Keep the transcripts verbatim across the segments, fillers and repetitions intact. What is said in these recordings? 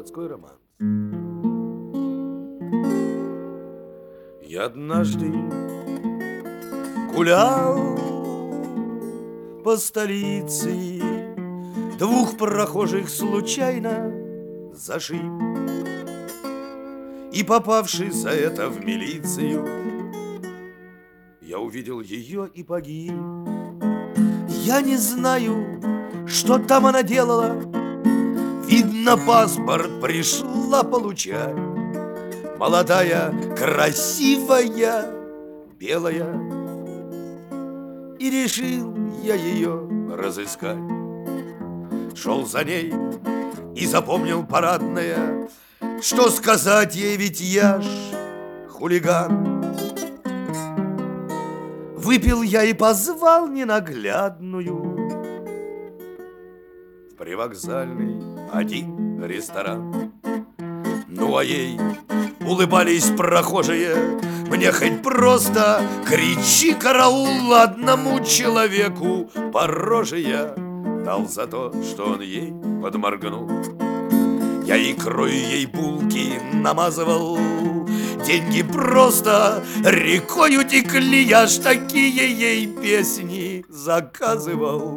Морской романс. Я однажды гулял по столице, двух прохожих случайно зашиб, и, попавший за это в милицию, я увидел ее и погиб. Я не знаю, что там она делала. Видно, паспорт пришла получать. Молодая, красивая, белая. И решил я ее разыскать. Шел за ней и запомнил парадное. Что сказать ей, ведь я ж хулиган. Выпил я и позвал ненаглядную в привокзальный один ресторан. Ну а ей улыбались прохожие. Мне хоть просто кричи караул, одному человеку по роже я дал за то, что он ей подморгнул. Я икрой ей булки намазывал, деньги просто рекой утекли, я ж такие ей песни заказывал.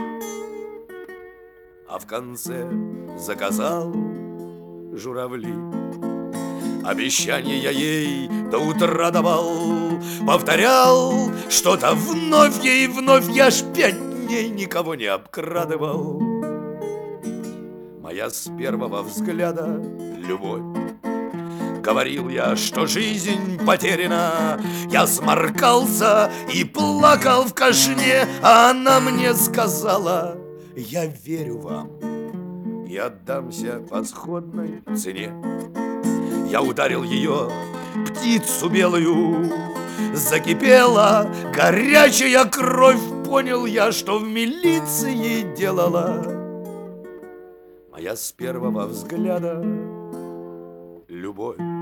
А в конце заказал журавли. Обещание я ей до утра давал, повторял что-то вновь ей вновь, я ж пять дней никого не обкрадывал. Моя с первого взгляда любовь. Говорил я, что жизнь потеряна. Я сморкался и плакал в кашне, а она мне сказала: я верю вам и отдамся по сходной цене. Я ударил ее, птицу белую, закипела горячая кровь. Понял я, что в милиции делала моя с первого взгляда любовь.